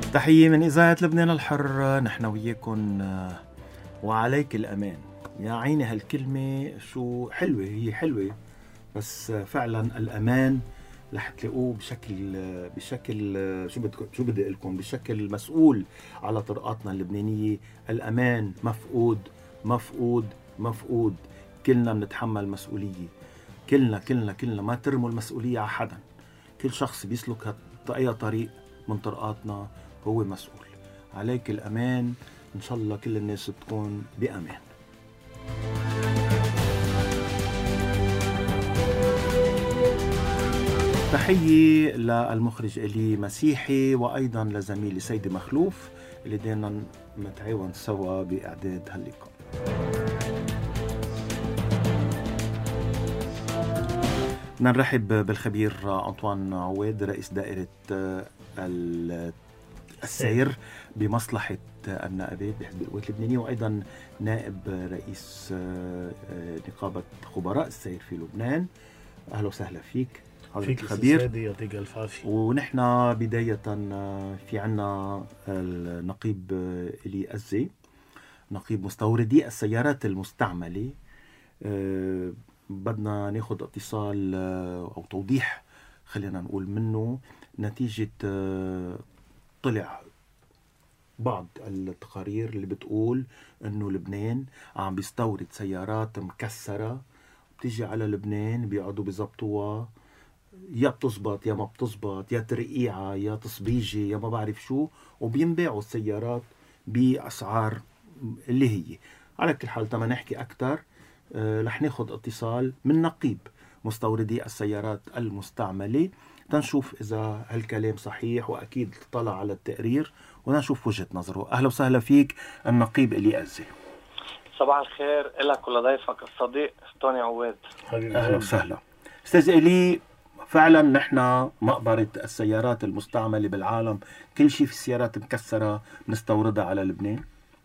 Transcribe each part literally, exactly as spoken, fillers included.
تحية من إذاعة لبنان الحر، نحن وياكم وعليك الأمان. يا عيني هالكلمة شو حلوة، هي حلوة بس فعلا الأمان رح تلاقوه بشكل بشكل شو بدكم شو بدي أقول لكم بشكل مسؤول على طرقاتنا اللبنانية. الأمان مفقود مفقود مفقود. كلنا بنتحمل مسؤولية، كلنا كلنا كلنا ما ترموا المسؤولية على حدا. كل شخص بيسلك أي طريق من طرقاتنا هو مسؤول. عليك الأمان، إن شاء الله كل الناس تكون بأمان. تحية للمخرج إلي مسيحي وأيضا لزميلي سيدي مخلوف اللي دينا نتعاون سوا بإعداد هاللقاء. بدنا نرحب بالخبير أنطوان عواد رئيس دائرة السير بمصلحة النائبات بحزب القوات اللبنانية، وأيضا نائب رئيس نقابة خبراء السير في لبنان. أهلا وسهلا فيك فيك الخبير، يعطيك الف عافية. ونحن بداية في عنا النقيب إلي أزي، نقيب مستوردي السيارات المستعملة. أه بدنا ناخد اتصال أو توضيح خلينا نقول منه نتيجة أه طلع بعض التقارير اللي بتقول انه لبنان عم بيستورد سيارات مكسرة بتيجي على لبنان بيقعدوا بيزبطوها، يا بتزبط يا ما بتزبط، يا ترقيعة يا تصبيجة يا ما بعرف شو، وبينباعوا السيارات بأسعار اللي هي. على كل حال تما نحكي أكتر أه رح ناخد اتصال من نقيب مستوردي السيارات المستعملة تنشوف إذا هالكلام صحيح، وأكيد طلع على التقرير ونشوف وجهة نظره. أهلا وسهلا فيك النقيب إلي أزي. صباح الخير لك ولضيفك الصديق توني عواد. أهلا وسهلا أستاذ إلي. فعلا نحن مقبرة السيارات المستعملة بالعالم، كل شيء في السيارات مكسرة نستوردها على لبنان.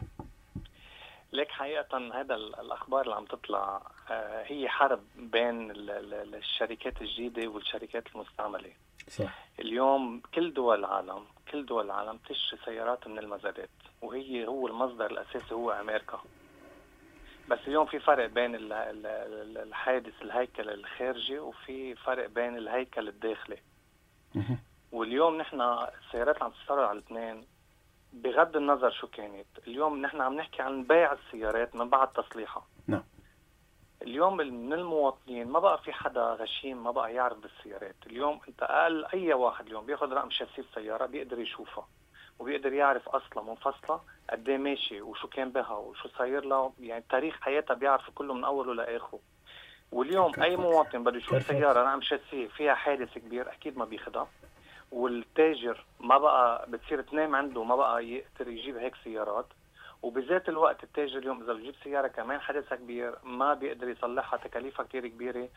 لك حقيقة هذا الأخبار اللي عم تطلع هي حرب بين الشركات الجديدة والشركات المستعملة. صح. اليوم كل دول العالم كل دول العالم تشتري سيارات من المزادات، وهي هو المصدر الأساسي هو أمريكا. بس اليوم في فرق بين الحادث الهيكل الخارجي وفي فرق بين الهيكل الداخلي. واليوم نحن السيارات اللي عم تستورد على لبنان بغض النظر شو كانت، اليوم نحن عم نحكي عن بيع السيارات من بعد تصليحها. نعم. اليوم من المواطنين ما بقى في حدا غشيم ما بقى يعرف بالسيارات. اليوم انت اقل اي واحد اليوم بياخذ رقم شاسيه السياره بيقدر يشوفها وبيقدر يعرف اصلا منفصله قد ايه ماشي وشو كان بها وشو صاير له، يعني تاريخ حياتها بيعرف كله من اوله لاخره. واليوم اي مواطن بده يشوف سياره رقم شاسيه فيها حادث كبير اكيد ما بياخذها، والتاجر ما بقى بتصير تنام عنده ما بقى يقدر يجيب هيك سيارات. وبذات الوقت التاجر اليوم اذا بجيب سياره كمان حدثها كبير ما بيقدر يصلحها، تكاليفها كتير كبيره،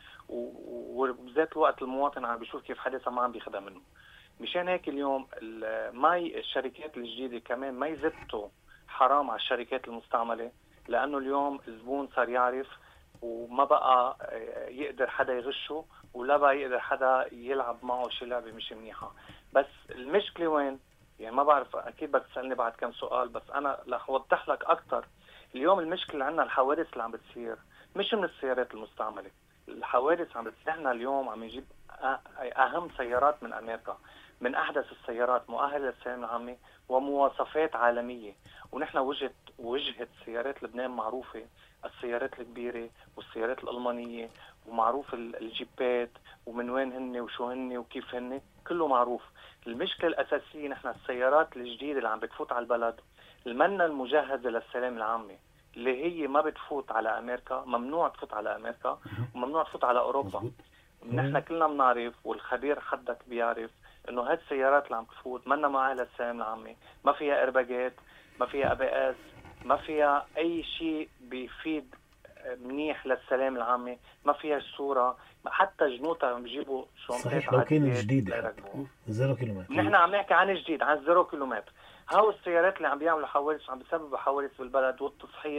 وبذات الوقت المواطن عم بيشوف كيف حدثها ما عم بياخذها منه. مشان هيك اليوم ما الشركات الجديده كمان ما يزتوا حرام على الشركات المستعمله، لانه اليوم الزبون صار يعرف وما بقى يقدر حدا يغشه ولا بقى يقدر حدا يلعب معه شي لعبه مش منيحه. بس المشكله وين؟ يعني ما بعرف، اكيد بدك تسالني بعد كم سؤال، بس انا رح اوضح لك اكثر. اليوم المشكله عندنا الحوادث اللي عم بتصير مش من السيارات المستعمله، الحوادث عم بتصير. احنا اليوم عم نجيب اهم سيارات من امريكا، من احدث السيارات مؤهله للسلامه العامه ومواصفات عالميه، ونحن وجهه وجهه سيارات لبنان معروفه، السيارات الكبيره والسيارات الالمانيه، ومعروف الجيبات ومن وين هن وشو هن وكيف هن كله معروف. المشكله الاساسيه نحن السيارات الجديده اللي عم بتفوت على البلد المنا المجهزه للسلامه العامه، اللي هي ما بتفوت على امريكا، ممنوع تفوت على امريكا وممنوع تفوت على اوروبا. نحن كلنا بنعرف والخبير حدك بيعرف انه هاد السيارات اللي عم تفوت منا مؤهله للسلامه العامه، ما فيها ارباجات، ما فيها ابي اس، ما فيها اي شيء بيفيد منيح للسلامه العامه، ما فيها الصوره، حتى جنوطها بيجيبوا شنطات صحيح لو كان جديد زيرو كيلومتر. نحن عم نحكي عن جديد، عن زيرو كيلومتر. هاو السيارات اللي عم بيعملوا حوادث وعم بيسببوا حوادث بالبلد والتصحيط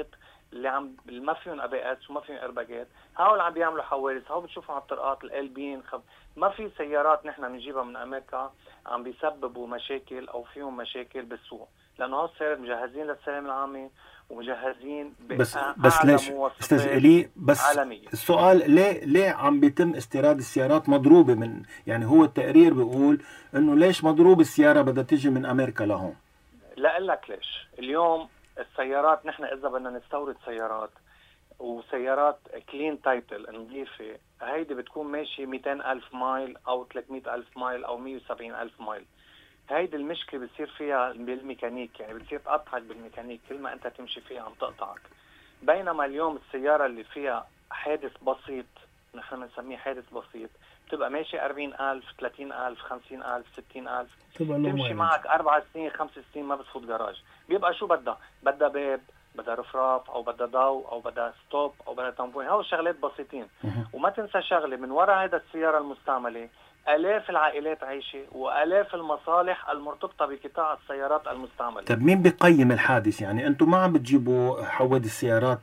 اللي عم ما فيهم اي بي اس وما فيهم ايرباجات، هول عم بيعملوا حوادث، هول بتشوفهم على الطرقات القلبين خب... ما في سيارات نحن بنجيبها من امريكا عم بيسببوا مشاكل او فيهم مشاكل بالسوق، لانه هول السيارات مجهزين للسلامه العامه ومجهزين بس بس ليش استاذ إلي بس عالمية. السؤال ليه ليه عم بيتم استيراد السيارات مضروبه من، يعني هو التقرير بيقول انه ليش مضروب السياره بدها تيجي من امريكا لهون؟ لا اقول لك ليش. اليوم السيارات نحن اذا بدنا نستورد سيارات وسيارات كلين تايتل نظيفه، هيدي بتكون ماشي مئتين ألف مايل او ثلاثمئة ألف مايل او مئة وسبعين ألف مايل. هيدي المشكله بتصير فيها بالميكانيك، يعني بتصير تقطعك بالميكانيك، كل ما انت تمشي فيها عم تقطعك. بينما اليوم السياره اللي فيها حادث بسيط، نحن بنسميه حادث بسيط، بتبقى ماشي أربعين ألف ثلاثين ألف خمسين ألف ستين ألف، تمشي معك أربع سنين خمس سنين ما بتفوت جراج. بيبقى شو بدها؟ بدها باب، بدها رفراف، او بدها ضوء، او بدها ستوب، او بدها تنبوه. هول شغلات بسيطين. وما تنسى شغله، من وراء هذا السياره المستعمله آلاف العائلات عايشه وآلاف المصالح المرتبطه بقطاع السيارات المستعمله. طب مين بيقيم الحادث؟ يعني انتم ما عم بتجيبوا حوادث سيارات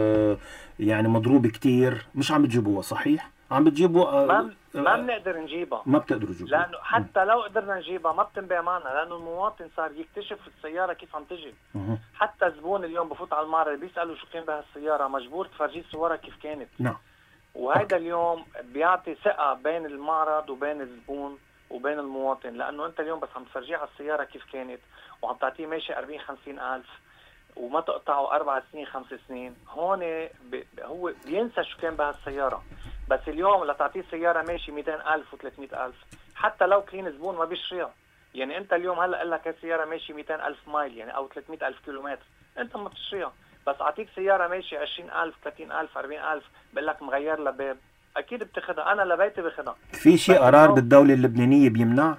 يعني مضروبه كتير، مش عم بتجيبوها صحيح؟ عم بتجيبوا ما ما بنقدر نجيبها، ما بتقدروا تجيبوها، لانه حتى لو قدرنا نجيبها ما بتنباع معنا، لانه المواطن صار يكتشف السياره كيف عم تجي. مه. حتى الزبون اليوم بفوت على المعرض بيسالوا شو كان بهالسياره، مجبور تفرجيه صورها كيف كانت. نعم. وهذا اليوم بيعطي ثقه بين المعرض وبين الزبون وبين المواطن، لانه انت اليوم بس عم تفرجيه على السياره كيف كانت وعم تعطيه ماشي أربعين خمسين ألف وما تقطعه أربع سنين خمس سنين، هون بي هو بينسى شو كان بهالسياره. بس اليوم لتعطيه سياره ماشي مئتين ألف وثلاثمئة ألف، حتى لو كلين زبون ما بيشتريها. يعني انت اليوم هلا قال لك هالسياره ماشي مئتين ألف مايل يعني او ثلاثمئة ألف كيلومتر، انت ما بتشتريها. بس اعطيك سياره ماشي عشرين ألف ثلاثين ألف أربعين ألف بقول لك مغير لها باب، اكيد بتاخذها. انا لبيتي باخذها. في شيء قرار بالدوله اللبنانيه بيمنع؟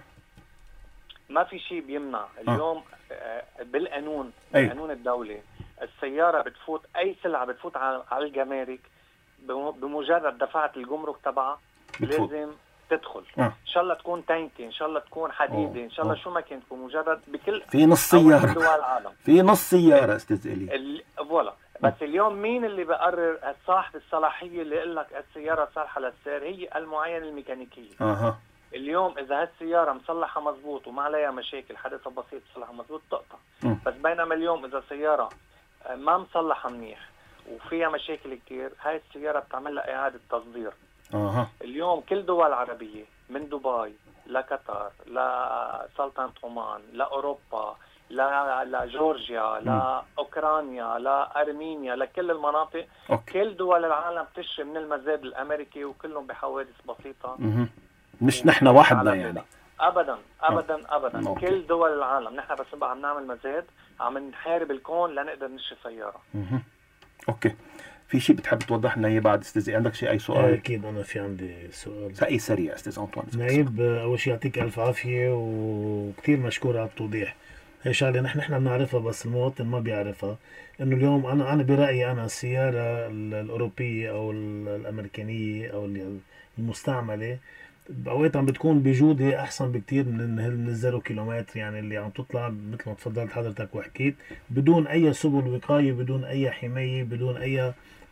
ما في شيء بيمنع اليوم. آه. بالقانون أي. قانون الدولة السيارة بتفوت أي سلعة بتفوت على الجمارك بمجرد دفعت الجمرك تبعها لازم تدخل. آه. إن شاء الله تكون تانكي، إن شاء الله تكون حديدة، إن شاء الله شو ما كانت، بمجرد بكل في نص سيارة دول العالم في نص سيارة استاذ إلي ال... فوالا. بس اليوم مين اللي بقرر صاحب الصلاحية اللي يقول لك السيارة صالحة للسير؟ هي المعاينة الميكانيكية. أها. اليوم اذا هالسياره مصلحه مزبوط وما عليها مشاكل، حدث بسيط مصلحه مزبوط تقطع. م. بس بينما اليوم اذا سياره ما مصلحه منيح وفيها مشاكل كتير، هاي السياره بتعمل لها اعاده تصدير. اها. اليوم كل دول عربيه من دبي لقطر لسلطنه عمان لاوروبا لجورجيا لاوكرانيا لارمينيا لكل المناطق، أوكي. كل دول العالم بتشتري من المزاد الامريكي وكلهم بحوادث بسيطه. مه. مش نحن وحدنا يعني. ابدا ابدا ابدا. أوكي. كل دول العالم نحن بس عم نعمل مزاد، عم نحارب الكون لنقدر نشتري سياره. مه. اوكي. في شيء بتحب توضح لنا اياه بعد استاذ؟ عندك شيء اي سؤال؟ اكيد انا في عندي سؤال اي سريع استاذ انطوان. نايب، اول شيء يعطيك الف عافيه وكثير مشكور على التوضيح. هي شغله نحن نحن بنعرفها بس المواطن ما بيعرفها، انه اليوم انا انا برايي انا السياره الاوروبيه او الامريكانيه او المستعمله اوقات عم بتكون بجوده احسن بكتير من من الزيرو كيلومتر، يعني اللي عم تطلع مثل ما تفضلت حضرتك وحكيت بدون اي سبل وقايه، بدون اي حمايه، بدون اي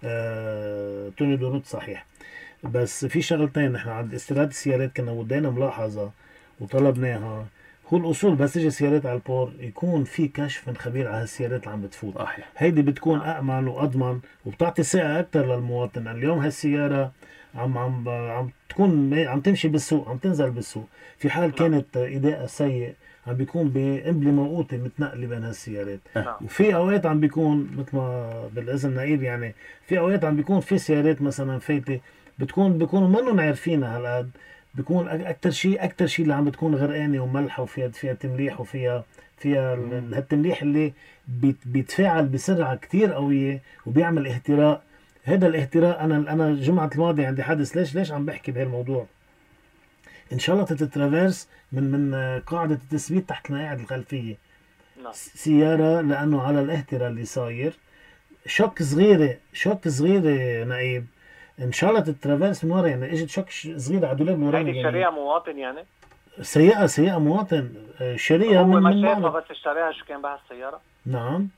آه توني دورود صحيح. بس في شغلتين نحن عند استيراد السيارات كنا ودينا ملاحظه وطلبناها، هو الاصول بس تيجي سيارات على البور يكون في كشف من خبير على هالسيارات اللي عم بتفوت. صحيح. هيدي بتكون امن واضمن وبتعطي ثقه اكثر للمواطن. اليوم هالسياره عم عم عم تكون عم تمشي بالسوق، عم تنزل بالسوق، في حال كانت اداء سيء عم بيكون بقنبله موقوته متنقله بين هالسيارات. وفي اوقات عم بيكون مثل ما بالاذن نقيب، يعني في اوقات عم بيكون في سيارات مثلا فايته بتكون بيكونوا منهم عارفينها هالقد، بيكون اكثر شيء اكثر شيء اللي عم بتكون غرقانه وملحه وفيها فيها تمليح وفيها فيها هالتمليح اللي بيتفاعل بسرعه كثير قويه وبيعمل اهتراء. هذا الاهتراء انا انا الجمعه الماضيه عندي حدث. ليش ليش عم بحكي بهالموضوع؟ ان شاء الله تترافيرس من من قاعده التثبيت تحت المقاعد الخلفيه سياره، لانه على الاهتراء اللي صاير شوك صغيره شوك صغيره نقيب ان شاء الله تترافيرس من ورا، يعني اجت شوك صغيره على دولاب ورا. هيدي شريعه مواطن يعني؟ سيئه سيئه مواطن شريعه من هو ما من شافها بس اشتراها شو كان بها السياره؟ نعم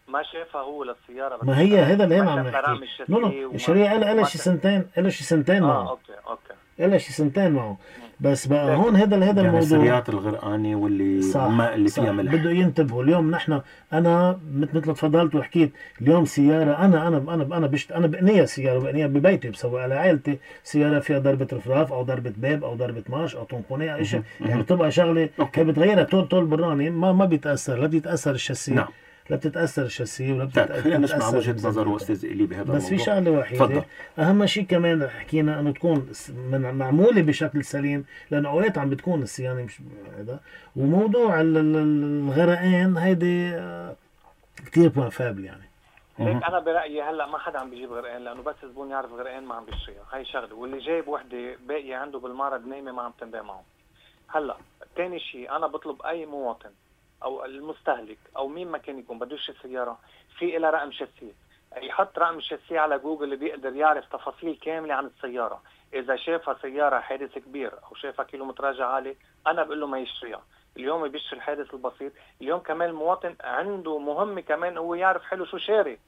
ما شافها هو للسياره. ما هي هذا اللي انا عم ما شاف رقم نحكي. الشاسيه نو نو وما- الشريعه لها لها ما شي شاف- سنتين لها شي سنتين اه معه اوكي اوكي لها شي سنتين معه. بس بقى لكن- هون هذا هذا يعني الموضوع السيارات الغرقانه واللي صح ما اللي صح فيها ملح. بده ينتبهوا. اليوم نحن انا مثل مثل تفضلت وحكيت اليوم سياره انا انا انا انا بشت انا بقنيها سياره بقنيها ببيتي بسوي لعائلتي سياره فيها ضربه رفراف او ضربه باب او ضربه ماش او طنبونه او شيء يعني بتبقى شغله أوكي. هي بتغيرها طول طول براني ما ما بيتاثر لا بيتاثر الشاسيه نعم. لا بتتاثر الشاسيه ولا طيب خلينا نسمع بتتاثر وجهه نظر الميزانية. استاذ الي بهذا بس في الموضوع. شغله وحيده تفضل. اهم شيء كمان حكينا انه تكون س- من معموله بشكل سليم لانه اوقات عم بتكون الصيانه مش هذا. وموضوع ال- ال- الغرقان هيدي آه، كثير بوان فابل يعني. هيك انا برايي هلا ما حدا عم بيجيب غرقان لانه بس زبون يعرف غرقان ما عم بيشتريها، هاي شغله. واللي جايب وحده باقيه عنده بالمعرض نايمه ما عم تنباع معه. هلا ثاني شيء انا بطلب اي مواطن او المستهلك او مين ما كان يكون بده يشتري سياره في لها رقم شاسيه، يحط رقم الشاسيه على جوجل اللي بيقدر يعرف تفاصيل كامله عن السياره. اذا شافها سياره حادث كبير او شافها كيلومتراج عالي انا بقول له ما يشتريها. اليوم بيشتري الحادث البسيط. اليوم كمان المواطن عنده مهمه كمان هو يعرف حلو شو شاري.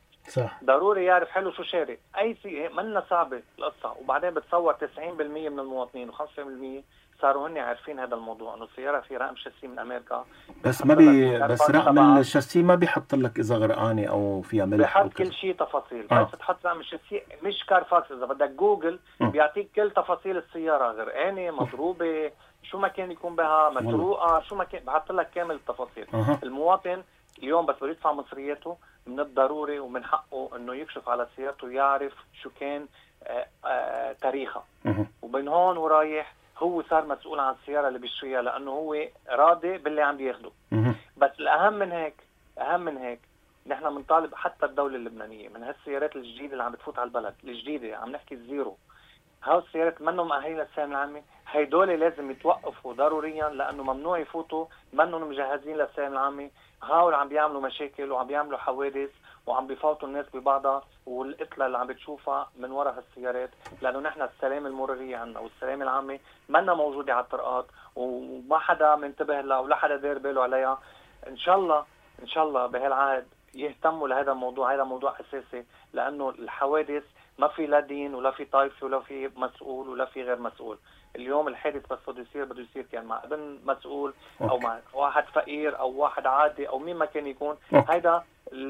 صح ضروري يعرف حلو شو شاري. اي شيء منا صعبه القصه. وبعدين بتصور تسعين بالمية من المواطنين وخمسة بالمية صاروا هن عارفين هذا الموضوع انه السياره في رقم شاسيه من امريكا. بس ما بي بس رقم الشاسيه ما بيحط لك اذا غرقانه او فيها ملح بحط أو كذا. كل شيء تفاصيل. آه. بس تحط رقم الشاسيه مش كارفاكس. اذا بدك جوجل آه. بيعطيك كل تفاصيل السياره، غرقانه مضروبه شو ما كان يكون بها مسروقه شو ما كان بحط لك كامل التفاصيل. أه. المواطن اليوم بس بده يدفع مصرياته من الضروري ومن حقه انه يكشف على سيارته ويعرف شو كان آآ آآ تاريخها. أه. ومن هون ورايح هو صار مسؤول عن السياره اللي بيشتريها لانه هو راضي باللي عم بياخده. أه. بس الاهم من هيك اهم من هيك نحن بنطالب حتى الدوله اللبنانيه من هالسيارات الجديده اللي عم بتفوت على البلد الجديده، عم نحكي الزيرو. هاو السيارات منهم مؤهلين للسلامه العامه، هيدول لازم يتوقفوا ضروريا لانه ممنوع يفوتوا منهم مجهزين للسلامه العامه. هاو اللي عم بيعملوا مشاكل وعم بيعملوا حوادث وعم بيفوتوا الناس ببعضها والقتلة اللي عم بتشوفها من وراء هالسيارات. لانه نحن السلامه المروريه عنا والسلامه العامه منا موجوده على الطرقات وما حدا منتبه لها ولا حدا داير باله عليها. ان شاء الله ان شاء الله بهالعهد يهتموا لهذا الموضوع. هذا موضوع اساسي لانه الحوادث ما في لا دين ولا في طائفه ولا في مسؤول ولا في غير مسؤول. اليوم الحادث بس بده يصير بده يصير كان مع ابن مسؤول او مع واحد فقير او واحد عادي او مين ما كان يكون. هيدا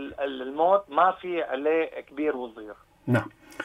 الموت ما في عليه كبير وصغير. نعم.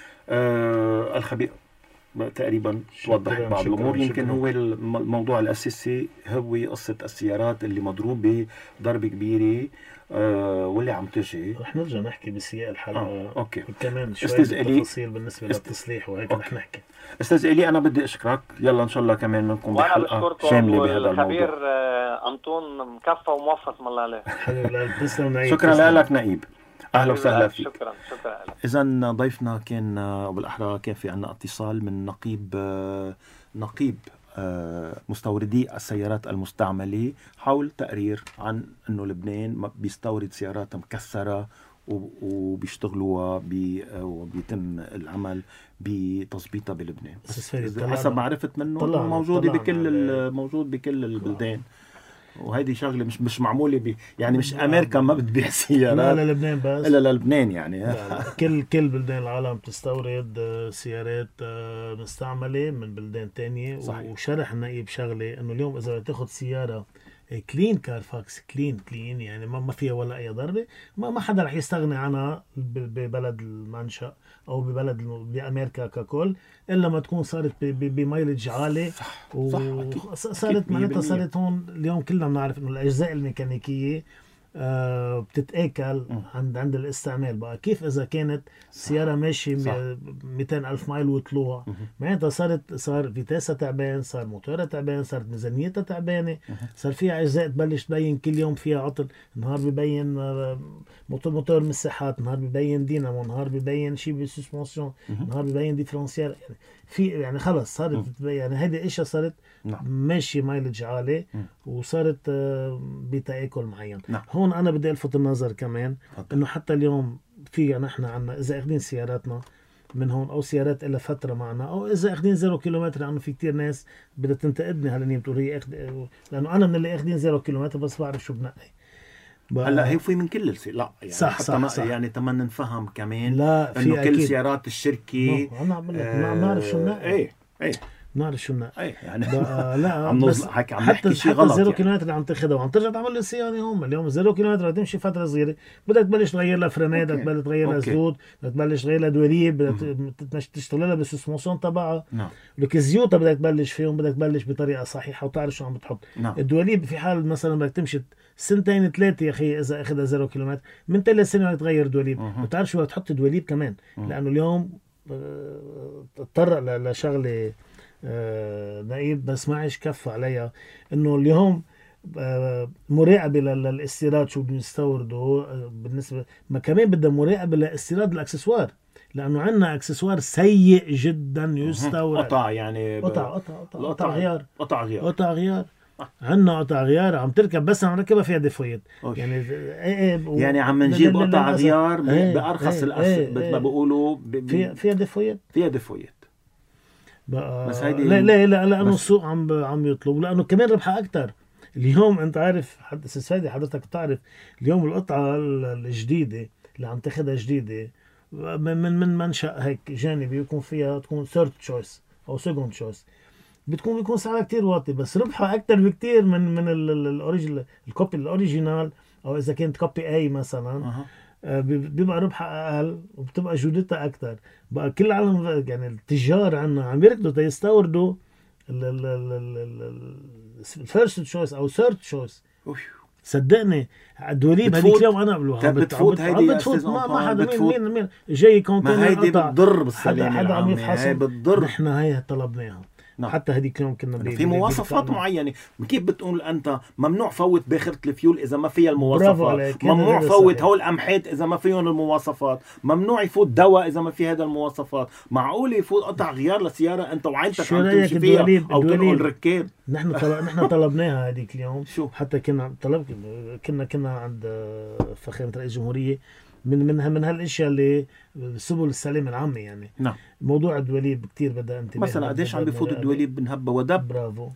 آه الخبير تقريبا توضح بعض الامور. يمكن هو الموضوع الاساسي هو قصه السيارات اللي مضروبه ضربه كبيره آه واللي عم تجي. رح نرجع نحكي بسياق الحلقه آه، اوكي كمان شوي تفاصيل بالنسبه است... للتصليح وهيك رح نحكي. استاذ إلي انا بدي اشكرك. يلا ان شاء الله كمان منكم بحلقه شامله بهذا الموضوع. الخبير انطون مكفى وموفق من الله عليه. تسلم نعيب. شكرا لك نعيب. اهلا وسهلا فيك. شكرا شكرا لك. اذا ضيفنا كان بالاحرى كان في عنا اتصال من نقيب نقيب مستوردي السيارات المستعمله حول تقرير عن انه لبنان بيستورد سيارات مكسره وبيشتغلوها وبيتم العمل بتظبيطها بلبنان. حسب ما عرفت منه موجوده بكل موجود بكل البلدان. وهيدي شغله مش مش معموله ب يعني مش امريكا ما بتبيع سيارات لا للبنان بس الا للبنان يعني. لا لا. كل كل بلدان العالم تستورد سيارات مستعمله من بلدان تانية. صحيح. وشرح النقيب شغله انه اليوم اذا تاخذ سياره كلين كارفاكس كلين كلين يعني ما فيها ولا اي ضربه ما ما حدا رح يستغني عنها ببلد المنشأ او ببلد بامريكا ككل الا ما تكون صارت بمايلج عالي. وصارت معناتها صارت هون اليوم كلنا بنعرف انه الاجزاء الميكانيكيه آه بتتآكل عند عند الاستعمال. بقى كيف اذا كانت سياره ماشيه مئتين ألف مايل وطلوع معناتها صارت صار فيتاسها تعبان صار موتورها تعبان صارت ميزانيتها تعبانه صار فيها اجزاء تبلش تبين كل يوم فيها عطل. نهار ببين موتور موتور مساحات نهار ببين دينامو نهار ببين شيء بالسسبنسيون نهار ببين ديفرنسيال يعني في يعني خلص صارت يعني هيدي اشياء صارت ماشي مايلج عالي وصارت بتآكل معين. نعم. هون انا بدي الفت النظر كمان انه حتى اليوم في نحن عنا اذا اخذين سياراتنا من هون او سيارات لها فتره معنا او اذا اخذين زيرو كيلومتر لانه في كتير ناس بدها تنتقدني هلا بتقول هي أخد... لانه انا من اللي اخذين زيرو كيلومتر بس بعرف شو بنقي. هلا هي في من كل السي... لا يعني صح حتى صح, ما صح. يعني تمام نفهم كمان لا انه كل أكيد. سيارات الشركه انا عم بقول لك بنعرف شو النقل. ايه ايه بنعرف شو النقل. ايه يعني لا عم بس نظ... حكي عم حتى نحكي شيء حتى غلط الزيرو يعني. كيلومتر اللي عم تاخذها وعم ترجع تعمل له صيانه هم اليوم الزيرو كيلومتر تمشي فتره صغيره بدك تبلش تغير لها فريمات، بدك تبلش تغير لها زيوت، بدك تبلش تغير لها دواليب، بدك تشتغل لها بالسسموسون تبعها. نعم. لك الزيوت بدك تبلش فيهم، بدك تبلش بطريقه صحيحه وتعرف شو عم بتحط. نعم. الدواليب في حال مثلا بدك تمشي سنتين ثلاثه يا اخي اذا اخذها زيرو كيلومتر من ثلاث سنين بدك تغير دواليب، بتعرف شو بدك تحط دواليب كمان. مه. لانه اليوم اضطر لشغله آه نقيب بس ما عيش كف عليها، انه اليوم آه مراقبه للاستيراد شو بدهم يستوردوا. آه بالنسبه ما كمان بدها مراقبه لاستيراد الاكسسوار، لانه عندنا اكسسوار سيء جدا يستورد. قطع يعني ب... قطع قطع قطع, قطع غيار قطع غيار قطع غيار عندنا قطع غيار عم تركب بس عم نركبها فيها ديفويت يعني ايه و... يعني عم نجيب قطع غيار ايه بارخص ايه الأس ايه مثل ما بيقولوا ب... فيها فيها ديفويت فيها ديفويت بس هيدي لا لا لا لانه السوق عم عم يطلب، لانه كمان ربحها اكثر. اليوم انت عارف حد استاذ حضرتك بتعرف اليوم القطعه الجديده اللي عم تاخذها جديده من من من منشأ هيك جانبي يكون فيها تكون ثيرد تشويس او سكند تشويس، بتكون بيكون سعرها كتير واطي بس ربحها اكثر بكتير من من الاوريجينال الكوبي الاوريجينال، او اذا كانت كوبي اي مثلا أه. بيبقى ربحها اقل وبتبقى جودتها اكثر. بقى كل العالم يعني التجار عنا عم يركضوا تيستوردوا الفيرست تشويس او ثيرد تشويس. صدقني الدوليب هذيك اليوم انا بقولها بتفوت هيدي بتفوت ما ما حدا مين مين مين جاي كونتينر ما هيدي بتضر بالسلامه حدا عم يفحص بتضر. نحن هي طلبناها. نعم. حتى هذيك اليوم كنا في مواصفات معينه، كيف بتقول انت ممنوع فوت باخره الفيول اذا ما فيها المواصفات، ممنوع فوت هول القمحات اذا ما فيهم المواصفات، ممنوع يفوت دواء اذا ما في هذا المواصفات. معقول يفوت قطع غيار لسياره انت وعيلتك عم تمشي فيها او تنقل ركاب؟ نحن طلب نحن طلبناها هذيك اليوم. شو حتى كنا طلب كنا كنا عند فخامه رئيس الجمهوريه من من من هالاشياء اللي سبل السلامه العامه يعني. نعم. موضوع الدواليب كتير بدها انتباه. مثلا قديش عم بفوت الدواليب بنهبه ودب؟ برافو.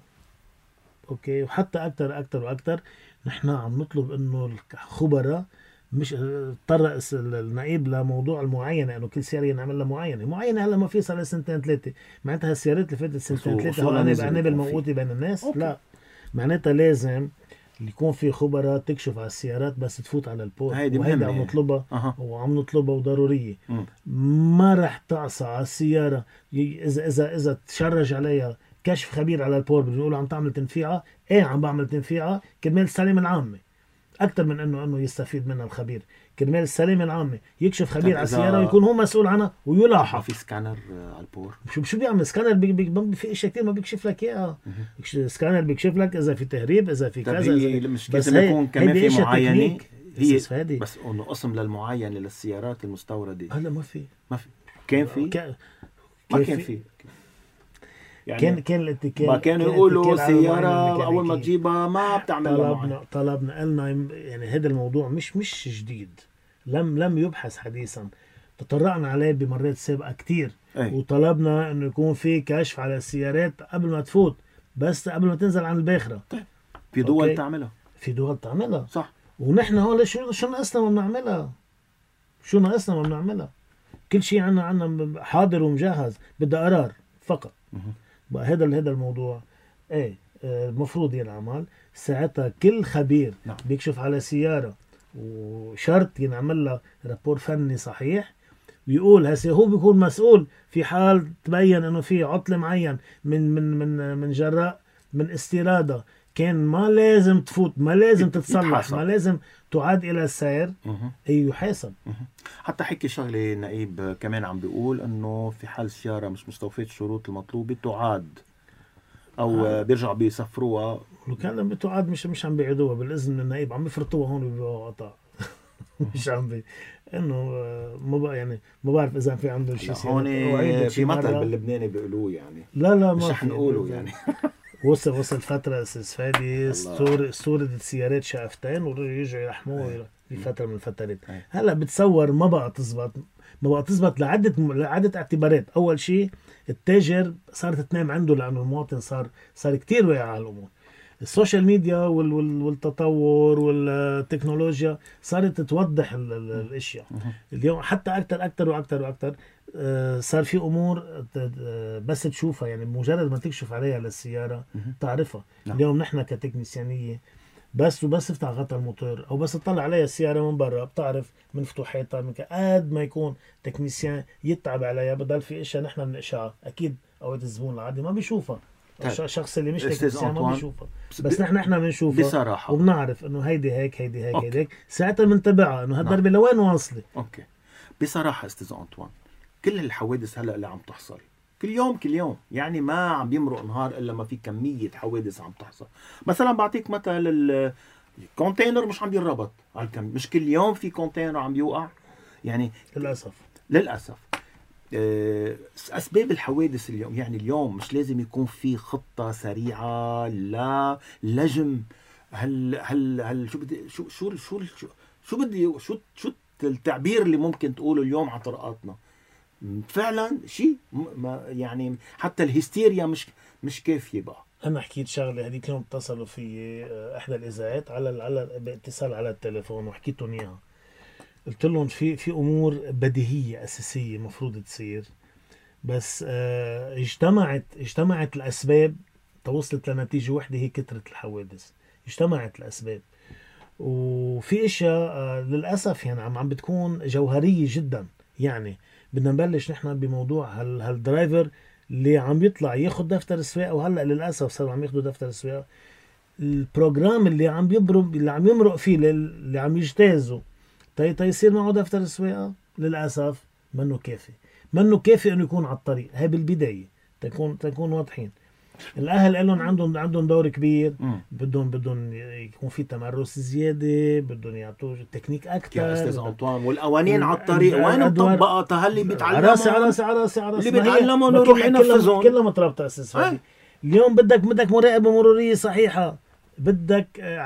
اوكي وحتى اكثر اكثر واكثر نحن عم نطلب انه الخبراء مش اضطر النقيب لموضوع المعاينه، انه كل سياره ينعمل لها معاينه معينه. هلا ما في صار لها سنتين ثلاثه، معناتها السيارات اللي فاتت سنتين ثلاثه هو عنابل موقوته بين الناس. أوكي. لا معناتها لازم يكون في خبراء تكشف على السيارات بس تفوت على البور، وهيدا عم نطلبها. أه. وعم نطلبها وضروريه. م. ما رح تعصى على السياره اذا اذا اذا تشرج عليها كشف خبير على البور بنقول عم تعمل تنفيعه. ايه عم بعمل تنفيعه كرمال السلامه العامه اكثر من انه انه يستفيد منها الخبير. كرمال السلامه العامه يكشف خبير على السياره ويكون هو مسؤول عنها ويلاحظ. في سكانر على البور. شو شو بيعمل سكانر؟ بي بي في اشياء كثير ما بيكشف لك اياها. سكانر بيكشف لك اذا في تهريب، اذا في كذا. مش لازم يكون كمان في معاينه هي بس انه قسم للمعاينه للسيارات المستورده. هلا ما في ما في كان في ك... ما كان في يعني كان كان الاتكال ما كانوا يقولوا سياره اول ما تجيبها ما بتعمل طلبنا طلبنا قلنا يعني هذا الموضوع مش مش جديد، لم لم يبحث حديثا، تطرقنا عليه بمرات سابقه كتير. أي. وطلبنا انه يكون في كشف على السيارات قبل ما تفوت، بس قبل ما تنزل عن الباخره. طيب في دول أوكي. تعملها في دول تعملها صح، ونحن هون شو شو ناقصنا ما بنعملها؟ شو ناقصنا ما بنعملها؟ كل شيء عنا عنا حاضر ومجهز، بدها قرار فقط. بقى هذا هذا الموضوع ايه المفروض ينعمل ساعتها. كل خبير نعم. بيكشف على سياره وشرط ينعمل لها رابور فني صحيح، ويقول هسه هو بيكون مسؤول في حال تبين انه في عطل معين من من من من جراء من استيرادها كان ما لازم تفوت، ما لازم تتصلح، ما لازم تعاد الى السير، اي يحاسب. حتى حكي شغله نقيب كمان عم بيقول انه في حال السياره مش مستوفيه الشروط المطلوبه تعاد او آه. بيرجعوا بيسفروها. لو كان بتعاد مش مش عم بيعيدوها بالاذن من النقيب، عم بيفرطوها هون وبيبيعوها قطع. مش عم بي انه ما بقى يعني ما بعرف اذا في عنده شيء هون في مثل باللبناني بيقولوه يعني لا لا ما مش رح نقوله يعني. وصل وصل فتره استاذ فادي استور استورد السيارات شقفتين ورجعوا يحموها في فتره من الفترات. هلا بتصور ما بقى تزبط، ما بقى تزبط لعده لعده اعتبارات. اول شيء التاجر صارت تنام عنده لانه المواطن صار صار كتير واقع على الامور. السوشيال ميديا وال وال والتطور والتكنولوجيا صارت توضح ال ال الاشياء. اليوم حتى اكثر اكثر واكثر واكثر صار في امور بس تشوفها، يعني مجرد ما تكشف عليها للسياره تعرفها. اليوم نحن كتكنيسيانيه بس وبس افتح غطا الموتور او بس تطلع عليها السياره من برا بتعرف من فتوحاتها. من قد ما يكون تكنيسيان يتعب عليها بضل في اشياء نحن بنقشعها اكيد اوقات الزبون العادي ما بيشوفها، الشخص اللي مش تكنيسيان ما بيشوفها، بس نحن احنا بنشوفها بصراحه وبنعرف انه هيدي هيك هيدي هيك هيدي هيك، ساعتها بنتبعها انه هالضربه لوين واصله. اوكي بصراحه استاذ انطوان كل الحوادث هلا اللي عم تحصل كل يوم كل يوم، يعني ما عم بيمرق نهار الا ما في كميه حوادث عم تحصل. مثلا بعطيك مثل الكونتينر مش عم بيربط على الكم، مش كل يوم في كونتينر عم بيوقع يعني للاسف للاسف. اسباب الحوادث اليوم، يعني اليوم مش لازم يكون في خطه سريعه لا لجم هل هل هل شو بدي شو شو شو شو, شو بدي شو شو التعبير اللي ممكن تقوله اليوم على طرقاتنا فعلا شيء ما يعني حتى الهستيريا مش مش كافيه بقى. انا حكيت شغله هذيك اليوم اتصلوا في احدى الاذاعات على على باتصال على التليفون وحكيتهم اياها، قلت لهم في في امور بديهيه اساسيه مفروض تصير، بس اه اجتمعت اجتمعت الاسباب توصلت لنتيجه وحده هي كثره الحوادث. اجتمعت الاسباب وفي اشياء اه للاسف يعني عم عم بتكون جوهريه جدا. يعني بدنا نبلش نحن بموضوع هال هالدرايفر اللي عم يطلع ياخذ دفتر السواقه، وهلا للاسف صاروا عم ياخذوا دفتر السواقه. البروجرام اللي عم بيبرم اللي عم يمرق فيه اللي عم يجتازه تي تيصير معه دفتر السواقه للاسف منه كافي، منه كافي انه يكون على الطريق. هاي بالبدايه تكون تكون واضحين. الاهل لهم عندهم عندهم دور كبير، بدهم بدهم يكون في تمرس زياده، بدهم يعطوا تكنيك اكثر يا استاذ انطوان. والقوانين على الطريق وين مطبقه؟ تهلي بيتعلموا على راسي على راسي على راسي على راسي اللي بيتعلموا يروح ينفذهم كلها مترابطه اساس فادي. اليوم بدك بدك مراقبه مروريه صحيحه، بدك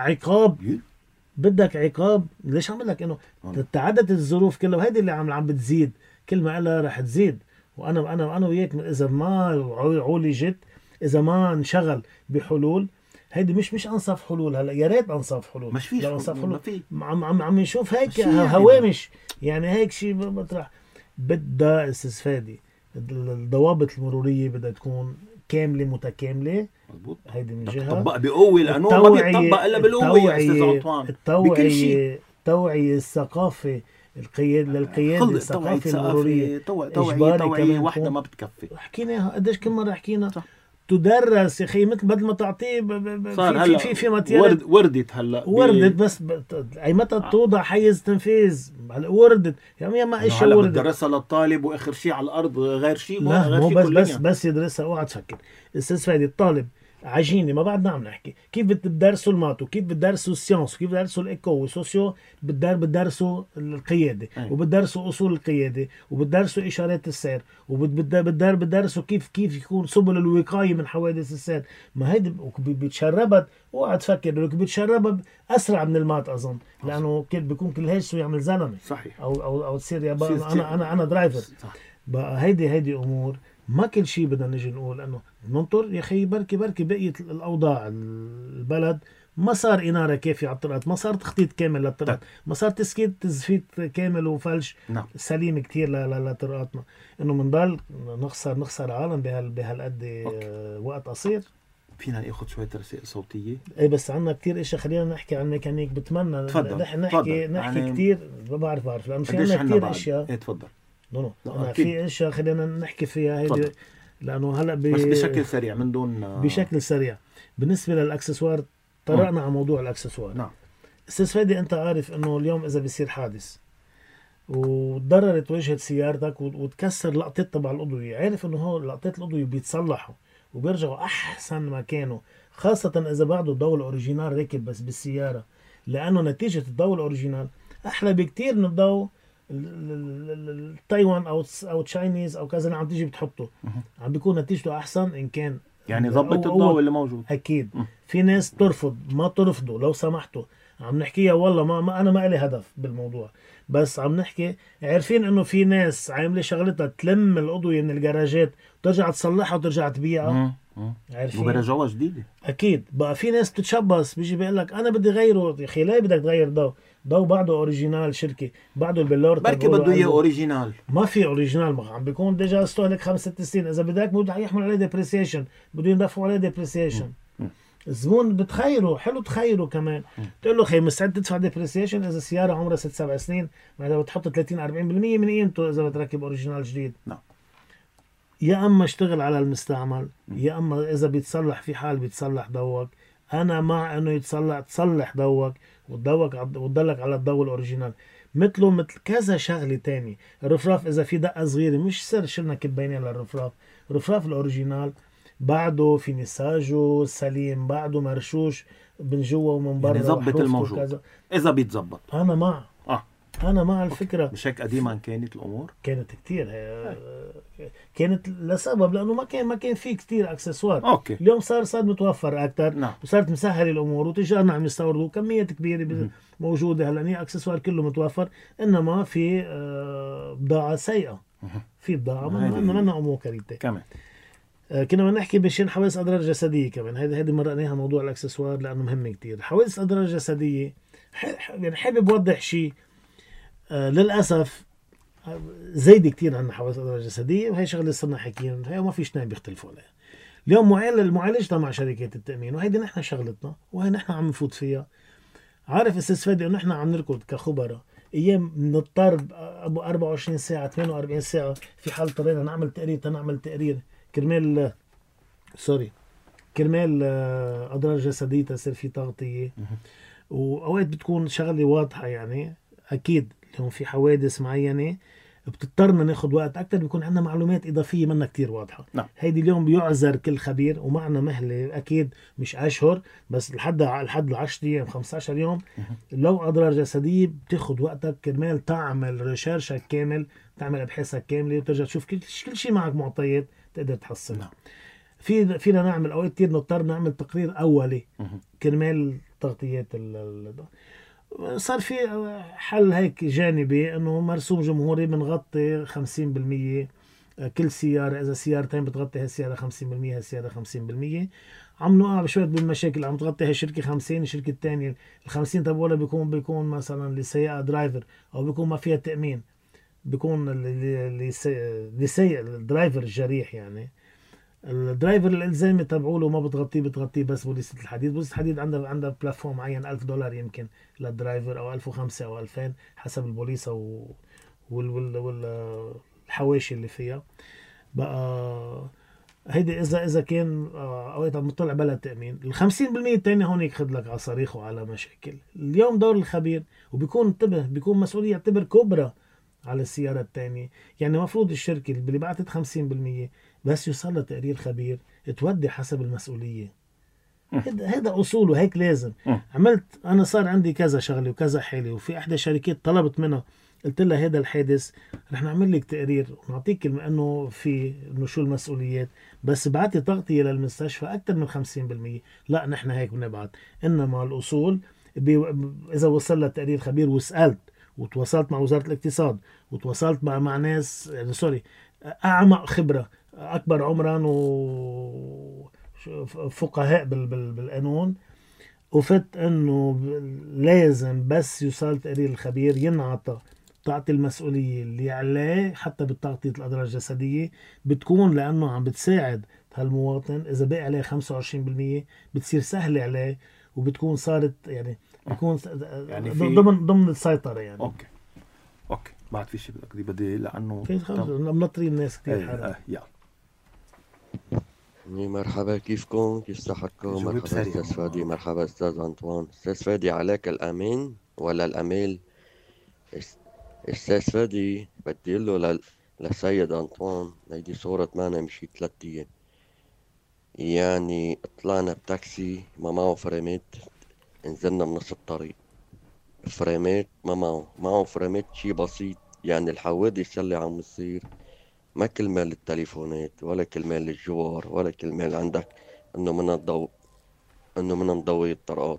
عقاب، بدك عقاب. ليش عم لك انه تعدت الظروف كلها، وهيدي اللي عم عم بتزيد، كل ما قالها رح تزيد. وانا انا انا وياك اذا ما عولجت، اذا ما انشغل بحلول، هيدي مش مش انصف حلول. هلا يا ريت انصف حلول، مش في انصف حلول في. عم عم عم نشوف هيك هوامش، يعني هيك شيء مطرح. بدها استاذ فادي الضوابط المروريه بدها تكون كامله متكامله. مظبوط. هيدي من جهه تطبق بقوه، لانه ما بيطبق الا بالقوه يا استاذ انطوان. التوعيه التوعيه الثقافه القيادة للقيادة الثقافة المرورية، توعية توعية واحدة ما بتكفي. حكينا قديش كل مرة حكينا صح. تدرس يا اخي، مثل بدل ما تعطيه صار في في في ماتيريال ورد وردت هلا وردت بس اي متى توضع حيز تنفيذ وردت يعني ما ايش وردت بدرسها للطالب واخر شيء على الارض غير شيء. لا غير مو بس بس بس يدرسها. اوعى تفكر استاذ فادي الطالب عجينه ما بعدنا عم نحكي كيف بتدرسوا الماتو، كيف بتدرسوا السيانس، كيف بتدرسوا الايكو والسوسيو، بتدر بتدرسوا القياده أي. وبتدرسوا اصول القياده، وبتدرسوا اشارات السير، وبتدر بتدرسوا كيف كيف يكون سبل الوقايه من حوادث السير. ما هيدي بتشربت. اوعى تفكر انه بتشربها اسرع من المات اظن، لانه كل بيكون كل هيك سو يعمل زلمه صحيح، او او او تصير يا انا انا انا درايفر صح. بقى هيدي هيدي امور ما كل شيء بدنا نجي نقول انه ننطر يا اخي بركي بركي بقيت الاوضاع البلد ما صار اناره كافيه على الطرقات، ما صار تخطيط كامل للطرقات، ما صار تسكيت تزفيت كامل وفلش نعم. سليم كتير لطرقاتنا، انه بنضل نخسر نخسر عالم بهال بهالقد وقت قصير. فينا ناخذ شويه رسائل صوتيه؟ ايه بس عندنا كتير اشياء، خلينا نحكي عن ميكانيك. بتمنى تفضل. نحكي نحكي, نحكي يعني كتير. ما بعرف بعرف لانه في عندنا كتير اشياء. ايه تفضل. نو نو في اشياء خلينا نحكي فيها هيدي، لانه هلا بس بشكل سريع من دون بشكل سريع. بالنسبه للاكسسوار طرقنا على موضوع الاكسسوار. نعم استاذ فادي انت عارف انه اليوم اذا بيصير حادث وتضررت وجهه سيارتك وتكسر لقطات تبع الاضويه، عارف انه هو لقطات الاضويه بيتصلحوا وبيرجعوا احسن ما كانوا، خاصه اذا بعده الضوء الاوريجينال راكب بس بالسياره، لانه نتيجه الضوء الاوريجينال احلى بكتير من الضوء التايوان او او تشاينيز او كذا اللي عم تيجي بتحطه. عم بيكون نتيجته احسن ان كان يعني ضبط الضوء اللي موجود. اكيد م. في ناس ترفض، ما ترفضوا لو سمحتوا، عم نحكيها والله ما, ما انا ما لي هدف بالموضوع، بس عم نحكي عارفين انه في ناس عامله شغلتها تلم الاضويه من الجراجات وترجع تصلحها وترجع تبيعها. عارفين وبرجعوها جديده. اكيد بقى في ناس بتتشبص بيجي بيقول لك انا بدي غيره. يا اخي ليه بدك تغير ضو؟ ضو بعده اوريجينال شركه، بعده البلور بركي بده اياه اوريجينال. ما في اوريجينال، ما عم بيكون ديجا استهلك خمس ست سنين. اذا بدك بده يحمل عليه ديبريسيشن، بده يدفعوا عليه ديبريسيشن. الزبون بتخيره حلو، تخيره كمان تقول له خي مستعد تدفع ديبريسيشن اذا السياره عمرها ست سبع سنين، بعدها بتحط ثلاثين أربعين بالمية من قيمته اذا بتركب اوريجينال جديد. نعم. يا اما اشتغل على المستعمل، يا اما اذا بيتصلح في حال بيتصلح ضوك. انا مع انه يتصلح تصلح ضوك وتضوك وتضلك على الضوء الاوريجينال. مثله مثل كذا شغله تاني. الرفراف اذا في دقه صغيره مش سر شلنا كبينين للرفراف. الرفراف الاوريجينال بعده في نساجه سليم، بعده مرشوش من جوا ومن برا، يعني ظبط الموجود اذا بيتظبط. انا مع اه انا مع الفكره. مش هيك قديما كانت الامور؟ كانت كتير كانت لسبب لانه ما كان ما كان في كتير اكسسوار. اوكي. اليوم صار صار متوفر اكثر. نعم. وصارت مسهل الامور وتجارنا عم يستوردوا كميات كبيره موجوده. هلا هي اكسسوار كله متوفر، انما في بضاعه سيئه، في بضاعه منها منها امور كريته كمان. كنا بدنا نحكي بشين حوادث اضرار جسديه كمان. هيدي هيدي مرقناها موضوع الاكسسوار لانه مهم كتير. حوادث اضرار جسديه يعني حابب اوضح شيء. آه للاسف زايد كتير عندنا حوادث اضرار جسديه، وهي شغله صرنا حكينا هي وما في اثنين بيختلفوا عليها. اليوم معالج معالجتها مع شركات التامين، وهيدي نحن شغلتنا وهي نحن عم نفوت فيها. عارف استاذ فادي انه نحن عم نركض كخبراء ايام نضطر ابو أربعة وعشرين ساعه ثمانية وأربعين ساعه في حال اضطرينا نعمل تقرير تنعمل تقرير كرمال سوري كرمال اضرار جسديه تصير في تغطيه. واوقات بتكون شغله واضحه يعني. اكيد اليوم في حوادث معينه بتضطرنا ناخذ وقت اكثر، بيكون عندنا معلومات اضافيه منها كتير واضحه. نعم. هيدي اليوم بيعذر كل خبير ومعنا مهله اكيد مش اشهر بس لحد لحد عشرة ايام خمسة عشر يوم. لو اضرار جسديه بتاخذ وقتك كرمال تعمل ريشيرشك كامل، تعمل ابحاثك كامله وترجع تشوف كل كل شيء معك معطيات تقدر تحصلها. نعم. في فينا نعمل اوقات كثير نضطر نعمل تقرير اولي كرمال تغطيات ال صار في حل هيك جانبي انه مرسوم جمهوري بنغطي خمسين بالمية كل سياره. اذا سيارتين بتغطي هالسياره خمسين بالمية، هالسياره خمسين بالمية. عم نوقع بشويه بالمشاكل، عم تغطي هالشركه خمسين، الشركه الثانيه ال خمسين تبعولها بيكون بيكون مثلا لسيئه درايفر او بيكون ما فيها تامين، بيكون اللي سيء الدرايفر الجريح يعني. الدرايفر الالزامي تبعوله ما بتغطيه بتغطيه بس بوليسة الحديد. بوليسة الحديد عندها عندها بلافون معين ألف دولار يمكن للدرايفر او ألف وخمسة او ألفين حسب البوليسة و... وال وال والحواشي اللي فيها. بقى هيدي اذا اذا كان اوقات عم تطلع بلا تامين. ال خمسين بالمية الثاني هون ياخذ لك على صريخ وعلى مشاكل. اليوم دور الخبير وبيكون انتبه بيكون مسؤوليه يعتبر كبرى على السيارة الثانية. يعني مفروض الشركة اللي بعتت خمسين بالمية بس يوصل لها تقرير خبير تودي حسب المسؤولية. هذا أصوله هيك لازم. عملت أنا صار عندي كذا شغلة وكذا حالة، وفي إحدى الشركات طلبت منها قلت لها هذا الحادث رح نعمل لك تقرير ونعطيك إنه في إنه شو المسؤوليات، بس بعتي تغطية للمستشفى أكثر من خمسين بالمية. لا نحن هيك بنبعت. إنما الأصول إذا وصل لها تقرير خبير وسألت وتواصلت مع وزارة الاقتصاد وتواصلت مع مع ناس يعني سوري أعمق خبرة أكبر عمرا وفقهاء بال بال بالقانون، وفت إنه لازم بس يوصل تقرير الخبير ينعطى تعطي المسؤولية اللي عليه حتى بالتغطية الأضرار الجسدية بتكون لأنه عم بتساعد هالمواطن. إذا باقي عليه خمسة وعشرين بالمية بتصير سهلة عليه وبتكون صارت يعني بيكون يعني ضمن ضمن السيطرة يعني. اوكي اوكي بعد في شيء بدك بدي لانه منطرين الناس كثير حرام. اه يا مرحبا كيفكم؟ كيف صحتكم؟ مرحبا استاذ فادي. مرحبا استاذ انطوان. استاذ فادي عليك الامين ولا الاميل؟ استاذ فادي بدي له لل... للسيد انطوان هيدي صورة معنا مشي ثلاث ايام يعني طلعنا بتاكسي ما معه فريمات، نزلنا بنص الطريق فريمات ما معه معه فريمات شي بسيط يعني. الحوادث اللي عم تصير ما كلمال التليفونات ولا كلمال الجوار ولا كلمال عندك انه من الضوء انه من مضوي الطرقات.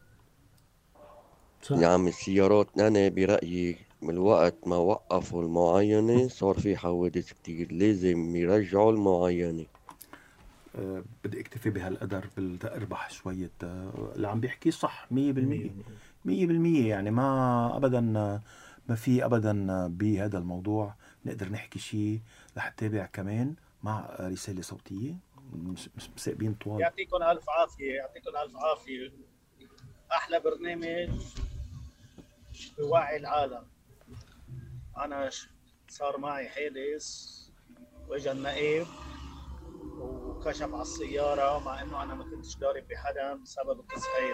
يا عم السيارات انا برأيي من الوقت ما وقفوا المعاينة صار في حوادث كتير، لازم يرجعوا المعاينة. أه بدي اكتفي بهالقدر اربح شويه. أه اللي عم بيحكي صح مية بالمية مية بالمية. يعني ما ابدا ما في ابدا بهذا الموضوع نقدر نحكي شيء. رح اتابع كمان مع رساله صوتيه. مش مش مساقبين طوال. يعطيكم الف عافيه، يعطيكم الف عافيه. احلى برنامج بوعي العالم. انا صار معي حادث واجا النقيب وكشف على السياره مع انه انا ما كنتش ضارب بحدا بسبب التصحيح.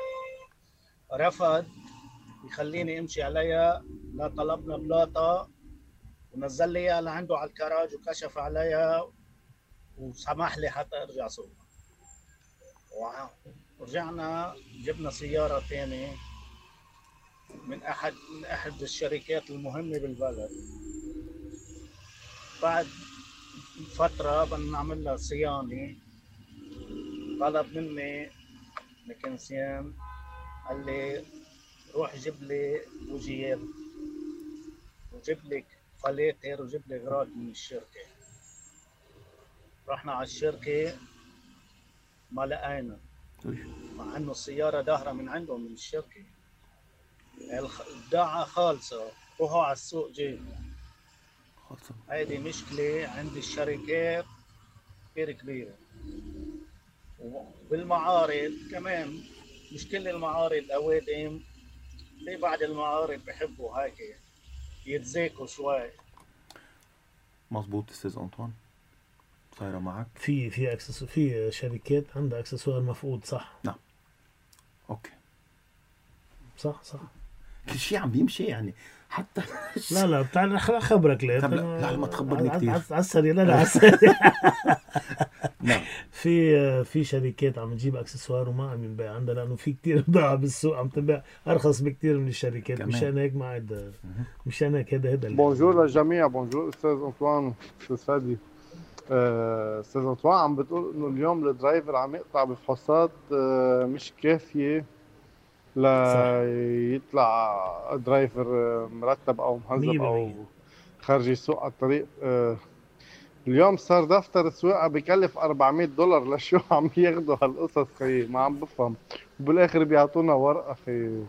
رفض يخليني امشي عليها، لا طلبنا بلاطه ونزل لي اياها لعنده على الكراج وكشف عليها وسمح لي حتى ارجع سوق. ورجعنا جبنا سياره ثانيه من احد من احد الشركات المهمه بالبلد. بعد فتره بدنا نعمل لها صيانه، طلب مني ميكانيسيان قال لي روح جيب لي بوجيات وجيب لك فلاتر وجيب لي اغراض من الشركه. رحنا على الشركه ما لقينا، مع انه السياره داهره من عندهم من الشركه. البضاعه خالصه، روحوا على السوق جيبوا. هيدي مشكله عند الشركات كثير كبيره. وبالمعارض كمان مش كل المعارض اوادم، في بعض المعارض بحبوا هيك يتزاكوا شوي. مزبوط استاذ انطوان، صايره معك. في في اكسسوار، في شركات عندها اكسسوار مفقود. صح نعم اوكي صح صح كل شيء عم بيمشي يعني حتى لا لا بتعال اخبرك ليه. طب لا, لا ما تخبرني كثير على السريع. لا لا على السريع. نعم في في شركات عم تجيب اكسسوار وما عم ينباع عندها لانه في كتير بضاعه بالسوق عم تنباع ارخص بكتير من الشركات. مشان هيك ما عاد مشان هيك هذا هذا بونجور للجميع. بونجور استاذ انطوان، استاذ فادي. استاذ انطوان عم بتقول انه اليوم الدرايفر عم يقطع بفحوصات مش كافيه ليطلع درايفر مرتب او مهذب او خارج السوق على الطريق. اليوم صار دفتر السواقه بكلف أربعمية دولار. لشو عم ياخذوا هالقصص خي؟ ما عم بفهم. وبالاخر بيعطونا ورقه خي.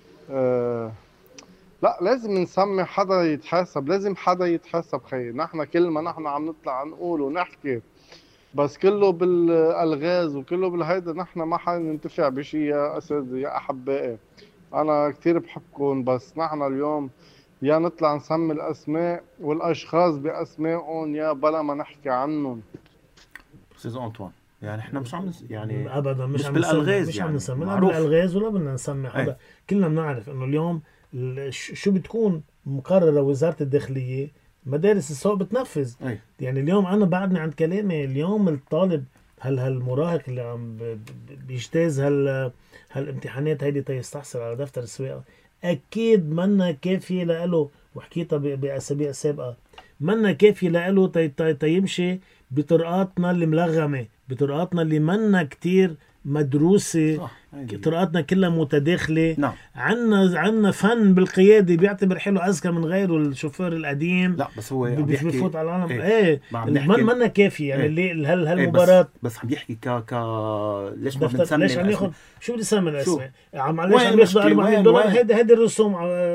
أه لا لازم نسمي حدا يتحاسب، لازم حدا يتحاسب خي. نحن كل ما نحن عم نطلع نقول ونحكي بس كله بالالغاز وكله بالهيدا، نحن ما حننتفع بشيء يا اساتذه يا احبائي. انا كثير بحبكم بس نحن اليوم يا نطلع نسمي الاسماء والاشخاص باسمائهم يا بلا ما نحكي عنهم. استاذ انطوان يعني احنا مش عم يعني ابدا مش, مش عم بالالغاز، مش يعني عم نسمي لا بالالغاز ولا بدنا نسمي حدا. كلنا بنعرف انه اليوم شو بتكون مقرره وزاره الداخليه، مدارس السوق بتنفذ. أي. يعني اليوم انا بعدني عند كلامي. اليوم الطالب هل هالمراهق اللي عم بيجتاز هال هالامتحانات هيدي تيستحصل على دفتر السواقه اكيد منا كافيه له. وحكيتها باسابيع سابقه، منا كافيه له تي تي تيمشي بطرقاتنا اللي ملغمه، بطرقاتنا اللي منا كتير مدروسه. طرقاتنا كلها متداخله. نعم. عنا عنا فن بالقياده، بيعتبر حاله اذكى من غيره الشوفير القديم. لا بس هو بيفوت على العالم. ايه, ايه. من منا كافيه يعني. ايه. اللي هال هالمباراه بس, بس عم بيحكي ك ك ليش ما بنسمي؟ ليش عم ياخذ شو بدي اسمي الاسماء؟ عم ليش عم ياخذ أربعمية دولار؟ هيدي هيدي الرسوم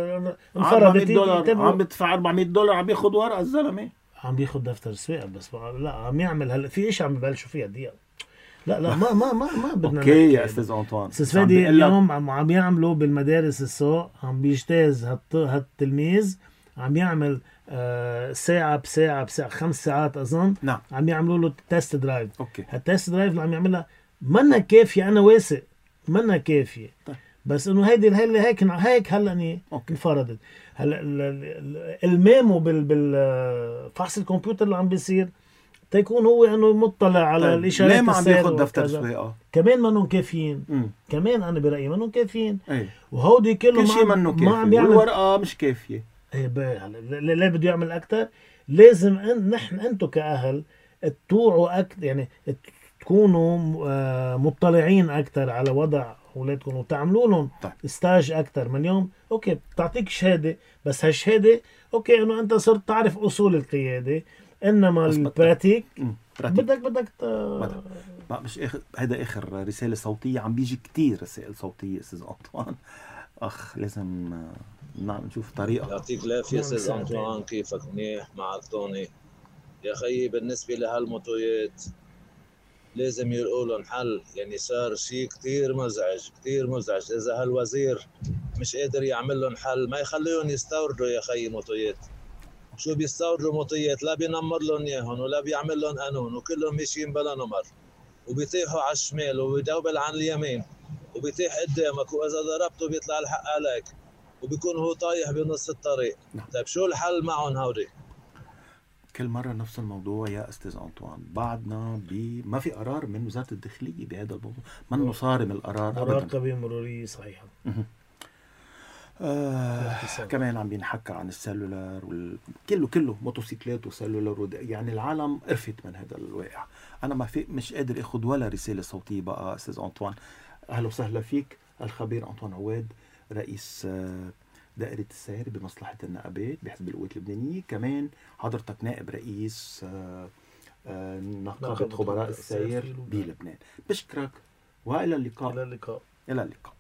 انفرضت دولار. عم بدفع أربعمية دولار عم ياخذ ورقه الزلمه، عم بياخذ دفتر سواقه. بس لا عم يعمل هلا في شيء عم ببلشوا فيها دقيقه. لا لا ما ما ما ما بدنا اوكي يا استاذ انطوان. استاذ فادي اليوم عم عم يعملوا بالمدارس السوق، عم بيجتاز هالط... هالتلميذ عم يعمل آه ساعه بساعه بساعه خمس ساعات اظن. نعم. عم يعملوا له تيست درايف. اوكي. هالتيست درايف اللي عم يعملها منا كافيه. انا واثق منا كافيه. طيب. بس انه هيدي هلا هيك هيك هلا انفرضت. هلا الميمو بال بالفحص الكمبيوتر اللي عم بيصير تيكون هو انه مطلع على طيب. الاشارات. ليه ما عم ياخذ دفتر سواقه؟ كمان منهم كافيين. مم. كمان انا برايي منهم كافيين. ايه. وهودي كله كل شيء منه كافي، ما عم يعمل والورقه مش كافيه. ايه ليه بده يعمل اكثر؟ لازم ان نحن انتم كاهل توعوا اكثر، يعني تكونوا مطلعين اكثر على وضع اولادكم وتعملوا لهم طيب. ستاج اكثر من يوم. اوكي بتعطيك شهاده، بس هالشهاده اوكي انه انت صرت تعرف اصول القياده، انما البراتيك بدك بدك ت... بقى مش اخر، هذا اخر رساله صوتيه، عم بيجي كتير رسائل صوتيه استاذ انطوان. اخ لازم نعم نشوف طريقه. يعطيك العافيه استاذ انطوان، كيفك؟ منيح معك طوني. يا خيي بالنسبه لهالموتويات لازم يلقوا لهم حل، يعني صار شيء كتير مزعج كتير مزعج. اذا هالوزير مش قادر يعمل لهم حل، ما يخليهم يستوردوا يا خيي موتويات. شو بيستوردوا موتويات؟ لا بينمر لهم اياهم ولا بيعمل لهم قانون، وكلهم ماشيين بلا نمر، وبيطيحوا على الشمال وبيدوبل عن اليمين وبيطيح قدامك، واذا ضربته بيطلع الحق عليك وبيكون هو طايح بنص الطريق. نعم. طيب شو الحل معهم هودي؟ كل مرة نفس الموضوع يا أستاذ أنطوان، بعدنا ب... ما في قرار من وزارة الداخلية بهذا الموضوع، ما انه صارم القرار أبدا. مراقبة مرورية صحيحة. آه كمان عم بينحكى عن السلولار وال... كله كله موتوسيكلات وسلولار ود... يعني العالم قرفت من هذا الواقع. أنا ما في مش قادر أخذ ولا رسالة صوتية بقى أستاذ أنطوان. أهلا وسهلا فيك الخبير أنطوان عواد، رئيس دائرة السير بمصلحة النقابات بحزب القوات اللبنانية، كمان حضرتك نائب رئيس نقابة خبراء السير بلبنان. بشكرك وإلى اللقاء. إلى اللقاء. إلى اللقاء.